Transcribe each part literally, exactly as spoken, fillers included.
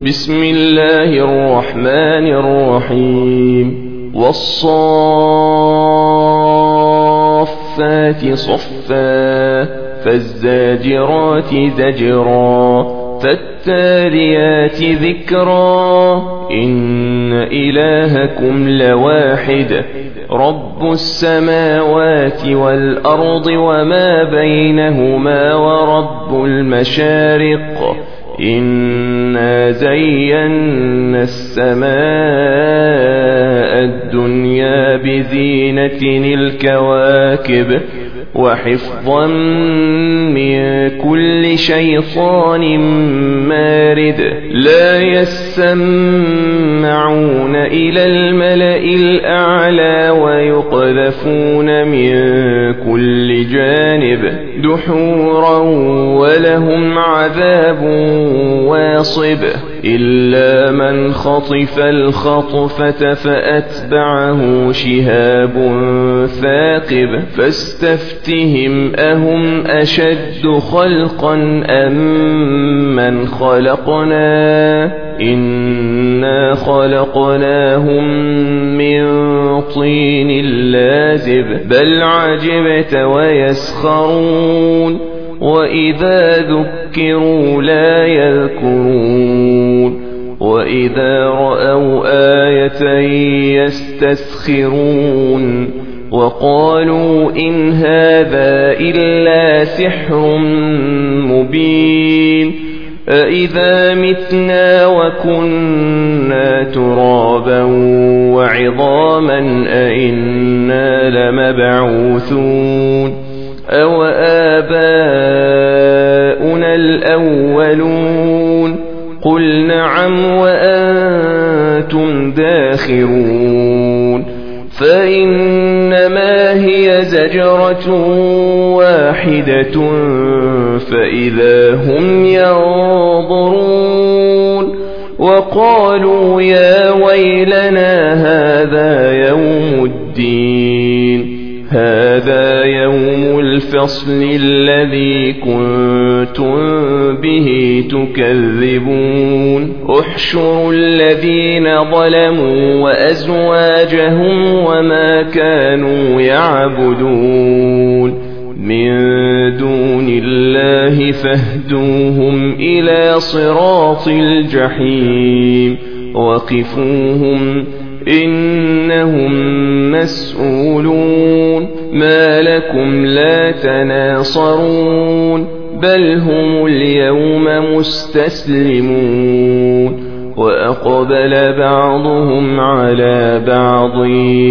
بسم الله الرحمن الرحيم والصافات صفا فالزاجرات زجرا فالتاليات ذكرا إن إلهكم لواحد رب السماوات والأرض وما بينهما ورب المشارق إنا زينا السماء الدنيا بزينة الكواكب وحفظا من كل شيطان مارد لا يسمعون إلى الملأ الأعلى ويقذفون من كل جانب دحورا ولهم عذاب واصب إلا من خطف الخطفة فأتبعه شهاب ثاقب فاستفتهم أهم أشد خلقا أم من خلقنا إنا خلقناهم من طين لازب بل عجبت ويسخرون وإذا ذكروا لا يذكرون وإذا رأوا آية يستسخرون وقالوا إن هذا إلا سحر مبين أإذا متنا وكنا ترابا وعظاما أإنا لمبعوثون أو آباؤنا الأولون قل نعم وأنتم داخرون فإنما هي زجرة واحدة فإذا هم ينظرون وقالوا يا ويلنا هذا يوم الدين هذا يوم الفصل الذي كنتم به تكذبون احشروا الذين ظلموا وأزواجهم وما كانوا يعبدون من دون الله فاهدوهم إلى صراط الجحيم وقفوهم إنهم مسؤولون ما لكم لا تناصرون بل هم اليوم مستسلمون وأقبل بعضهم على بعض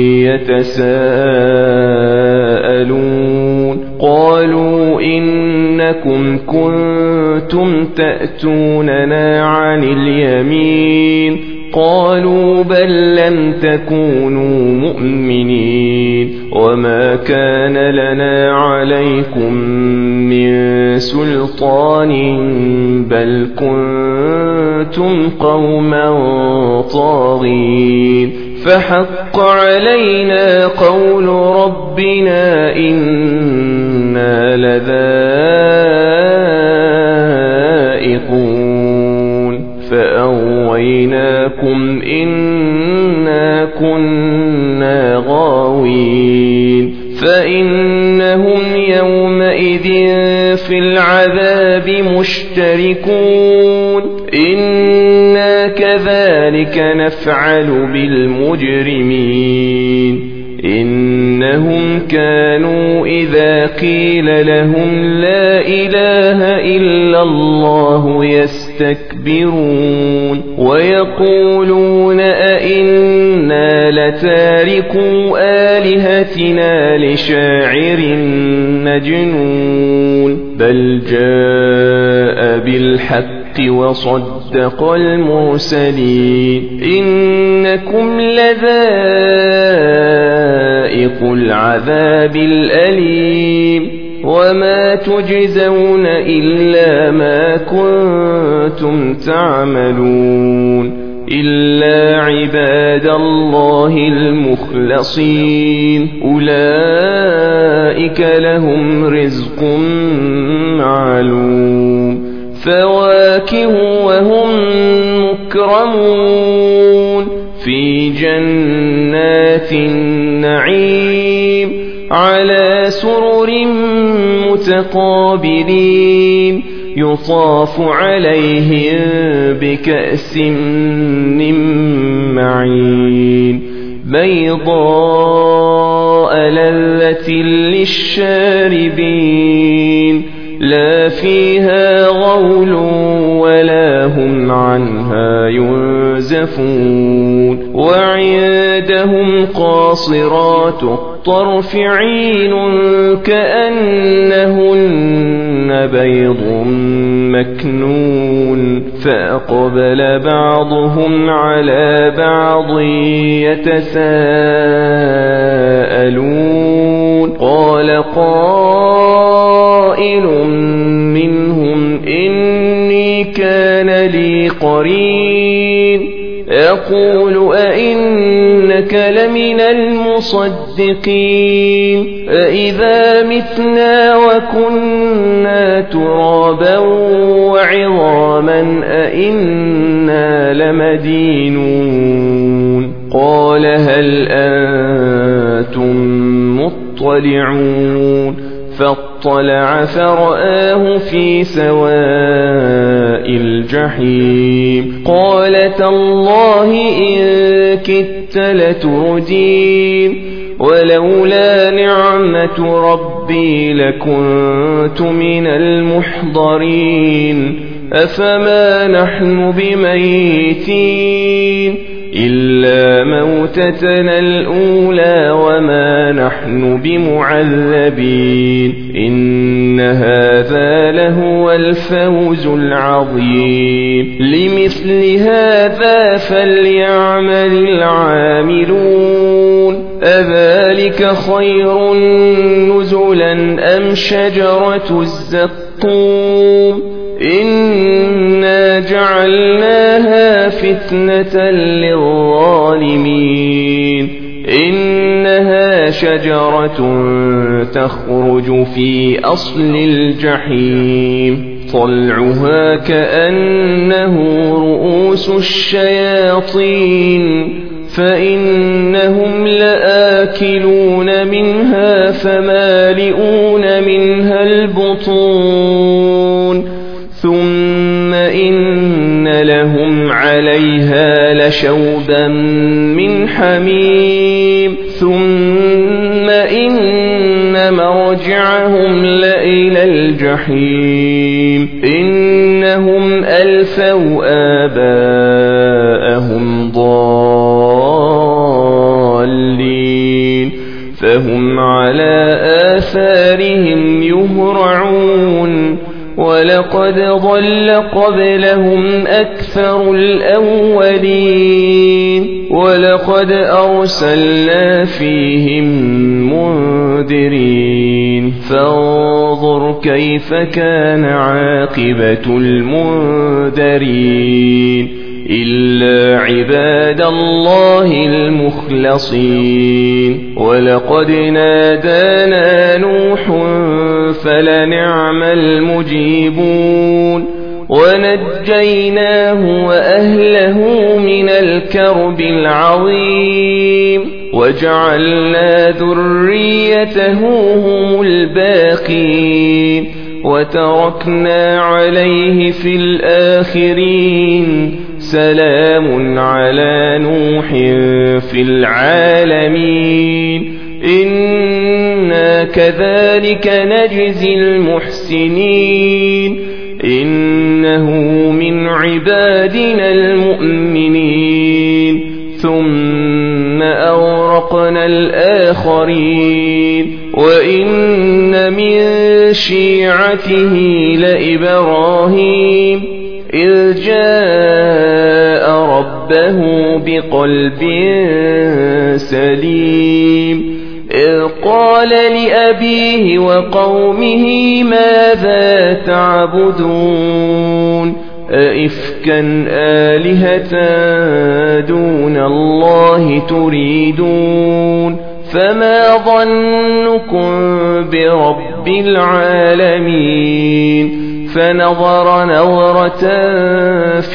يتساءلون قالوا إنكم كنتم تأتوننا عن اليمين قالوا بل لم تكونوا مؤمنين وما كان لنا عليكم من سلطان بل كنتم قوما طاغين فحق علينا قول ربنا إنا لذائقون فأغويناكم إنا كنا غاوين فإنهم يومئذ في العذاب مشتركون إنا كذلك نفعل بالمجرمين إنهم كانوا إذا قيل لهم لا إله إلا الله يستكبرون ويقولون أئنا لتاركو آلهتنا لشاعر مجنون بل جاء بالحق وصدق المرسلين إنكم لذائق العذاب الأليم وما تجزون إلا ما كنتم تعملون إلا عباد الله المخلصين أولئك لهم رزق معلوم فواكه وهم مكرمون في جنات النعيم على سرر متقابلين يطاف عليهم بكأس من معين بيضاء لذة للشاربين لا فيها غول ولا هم عنها ينزفون وعندهم قاصرات الطرف عين كأنهن بيض مكنون فأقبل بعضهم على بعض يتساءلون قال قائل منهم إني كان لي قرين يقول أئنك لمن المصدقين أئذا متنا وكنا ترابا وعظاما أئنا لمدينون قال هل أنتم مطلعون فاطلع فرآه في سواء الجحيم قال تالله إن كدت لتردين ولولا نعمة ربي لكنت من المحضرين أفما نحن بميتين إلا موتتنا الأولى وما نحن بمعذبين إن هذا لهو الفوز العظيم لمثل هذا فليعمل العاملون أذلك خير نزلا أم شجرة الزقوم إنا جعلناها فتنة للظالمين إنها شجرة تخرج في أصل الجحيم طلعها كأنه رؤوس الشياطين فإنهم لآكلون منها فمالئون منها البطون ثم إن لهم عليها لشوبا من حميم ثم إن مرجعهم لإلى الجحيم إنهم ألفوا آباءهم ضالين فهم على آثارهم يهرعون ولقد ضل قبلهم أكثر الأولين ولقد أرسلنا فيهم منذرين فانظر كيف كان عاقبة المنذرين إلا عباد الله المخلصين ولقد نادانا نوح فلنعم المجيبون ونجيناه وأهله من الكرب العظيم وجعلنا ذريته هم الباقين وتركنا عليه في الآخرين سلام على نوح في العالمين إنا كذلك نجزي المحسنين إنه من عبادنا المؤمنين ثم أورقنا الآخرين وإن من شيعته لإبراهيم إذ جاء ربه بقلب سليم إذ قال لأبيه وقومه ماذا تعبدون أئفكا آلهة دون الله تريدون فما ظنكم برب العالمين فنظر نظرة في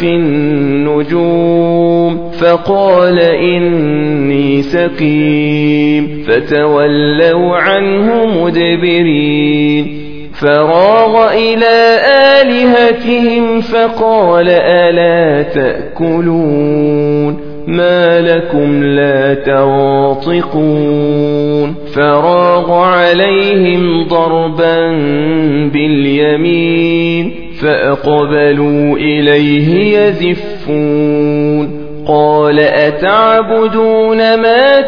النجوم فقال إني سقيم فتولوا عنه مدبرين فراغ إلى آلهتهم فقال ألا تأكلون ما لكم لا تنطقون فراغ عليهم ضربا باليمين فأقبلوا إليه يزفون قال أتعبدون ما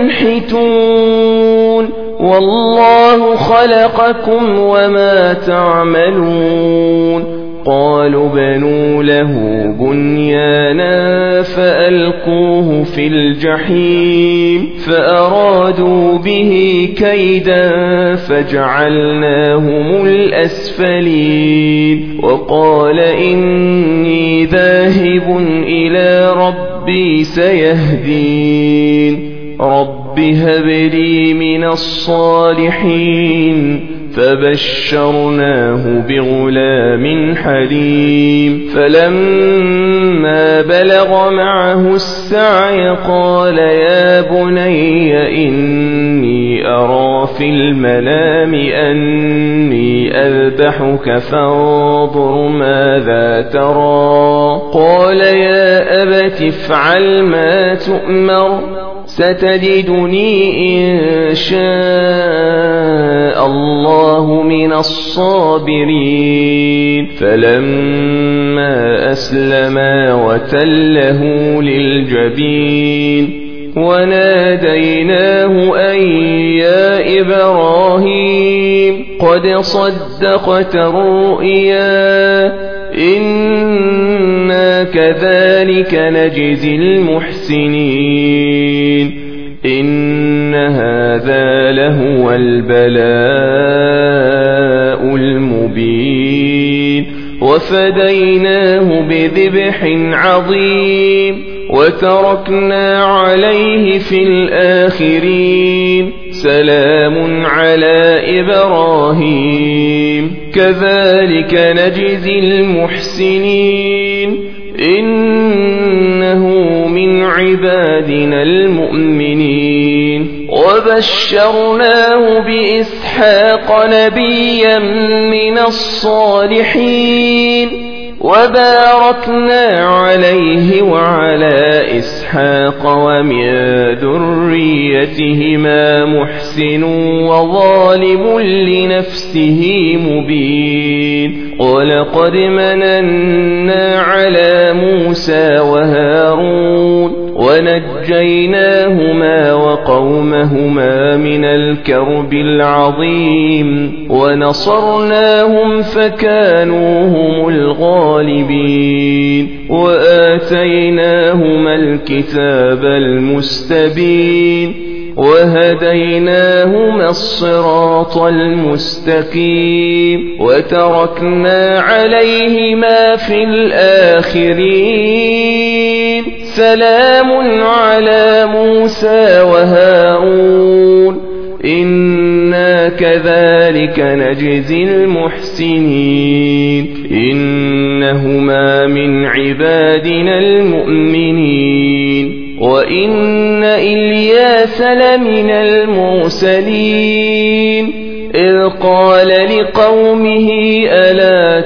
تنحتون والله خلقكم وما تعملون قالوا بنوا له بنيانا فألقوه في الجحيم فأرادوا به كيدا فجعلناهم الأسفلين وقال إني ذاهب إلى ربي سيهدين رب هب لي من الصالحين فبشرناه بغلام حليم فلما بلغ معه السعي قال يا بني إني أرى في المنام أني أذبحك فانظر ماذا ترى قال يا أبت افعل ما تؤمر ستجدني إن شاء الله من الصابرين فلما أسلما وتله للجبين وناديناه أن يا إبراهيم قد صدقت الرؤيا إنا كذلك نجزي المحسنين إن هذا لهو البلاء المبين وفديناه بذبح عظيم وتركنا عليه في الآخرين سلام على إبراهيم كذلك نجزي المحسنين إنه من عبادنا المؤمنين وبشرناه بإسحاق نبيا من الصالحين وباركنا عليه وعلى إسحاق ومن ذريتهما محسن وظالم لنفسه مبين ولقد مننا على موسى وهارون ونجيناهما وقومهما من الكرب العظيم ونصرناهم فكانوا هم الغالبين وآتيناهما الكتاب المستبين وهديناهما الصراط المستقيم وتركنا عليهما في الآخرين سلام على موسى وهارون إنا كذلك نجزي المحسنين إنهما من عبادنا المؤمنين وإن إلياس لمن المرسلين إذ قال لقومه ألا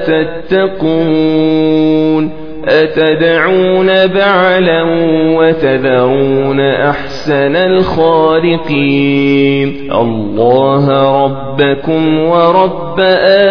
تتقون أتدعون بعلا وتذرون أحسن الخالقين الله ربكم ورب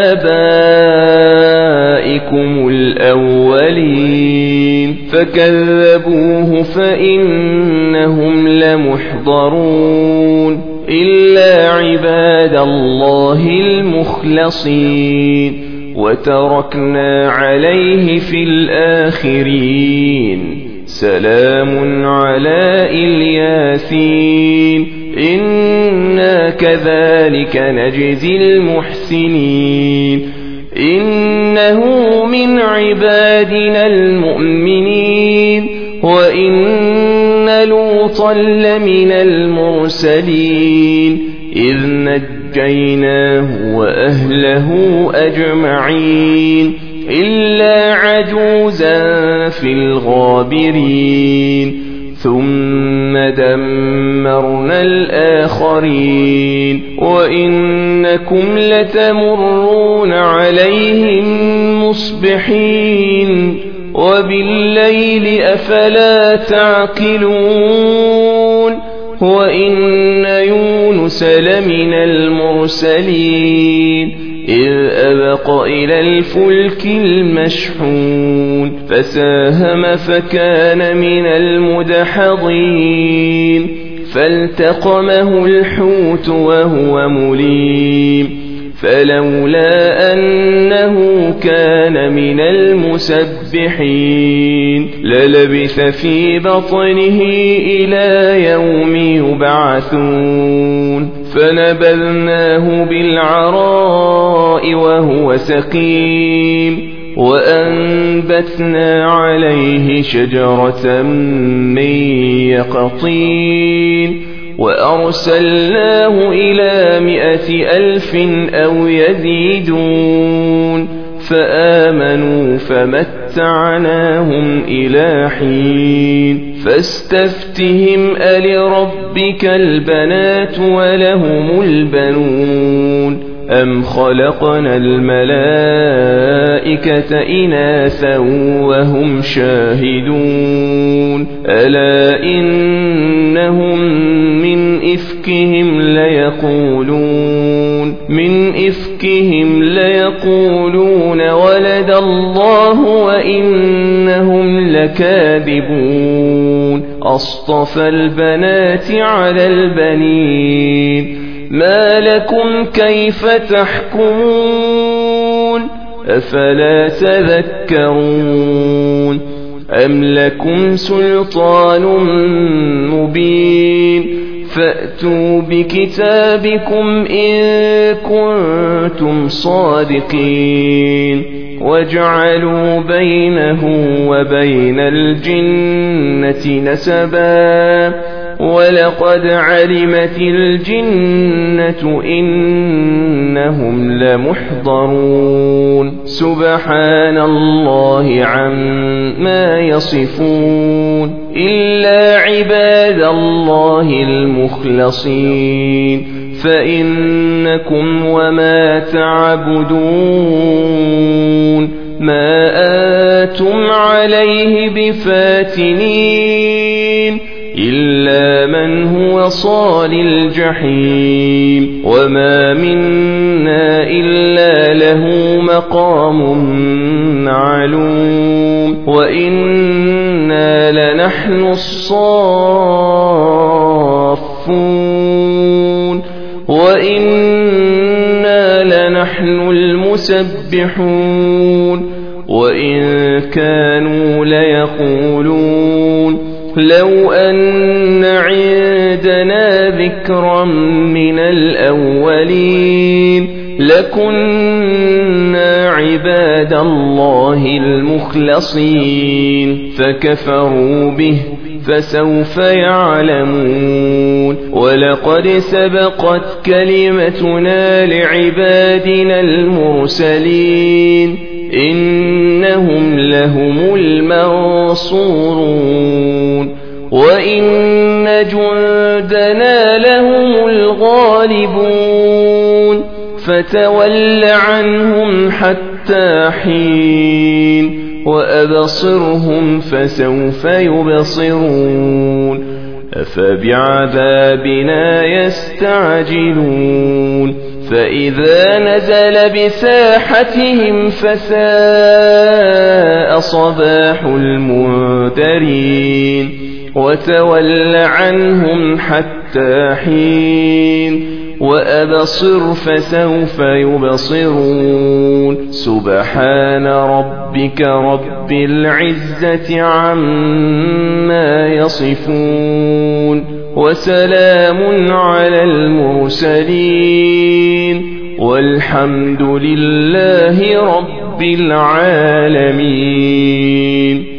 آبائكم الأولين فكذبوه فإنهم لمحضرون إلا عباد الله المخلصين وتركنا عليه في الآخرين سلام على الياسين إنا كذلك نجزي المحسنين إنه من عبادنا المؤمنين وإن لوطا لمن المرسلين إذ نجى نجيناه وأهله أجمعين إلا عجوزا في الغابرين ثم دمرنا الآخرين وإنكم لتمرون عليهم مصبحين وبالليل أفلا تعقلون وإن يونس لمن المرسلين إذ أبق إلى الفلك المشحون فساهم فكان من المدحضين فالتقمه الحوت وهو مليم فلولا أنه كان من المسبحين للبث في بطنه إلى يوم يبعثون فنبذناه بالعراء وهو سقيم وأنبتنا عليه شجرة من يقطين وأرسلناه إلى مائة ألف أو يزيدون فآمنوا فمتعناهم إلى حين فاستفتهم ألربك البنات ولهم البنون أم خلقنا الملائكة إناثا وهم شاهدون ألا إنهم من إفكهم ليقولون من إفكهم ليقولون ولد الله وإنهم لكاذبون أصطفى البنات على البنين ما لكم كيف تحكمون أفلا تذكرون أم لكم سلطان مبين فأتوا بكتابكم إن كنتم صادقين واجعلوا بينه وبين الجنة نسبا ولقد علمت الجنة إنهم لمحضرون سبحان الله عما يصفون إلا عباد الله المخلصين فإنكم وما تعبدون ما أنتم عليه بفاتنين إلا من هو صال الجحيم وما منا إلا له مقام معلوم وإنا لنحن الصافون وإنا لنحن المسبحون وإن كانوا ليقولون لو أن عندنا ذكرا من الأولين لكنا عباد الله المخلصين فكفروا به فسوف يعلمون ولقد سبقت كلمتنا لعبادنا المرسلين إنهم لهم المنصورون وإن جندنا لهم الغالبون فتول عنهم حتى حين وأبصرهم فسوف يبصرون أفبعذابنا يستعجلون فإذا نزل بساحتهم فساء صباح المنذرين وتول عنهم حتى حين وأبصر فسوف يبصرون سبحان ربك رب العزة عما يصفون وسلام على المرسلين والحمد لله رب العالمين.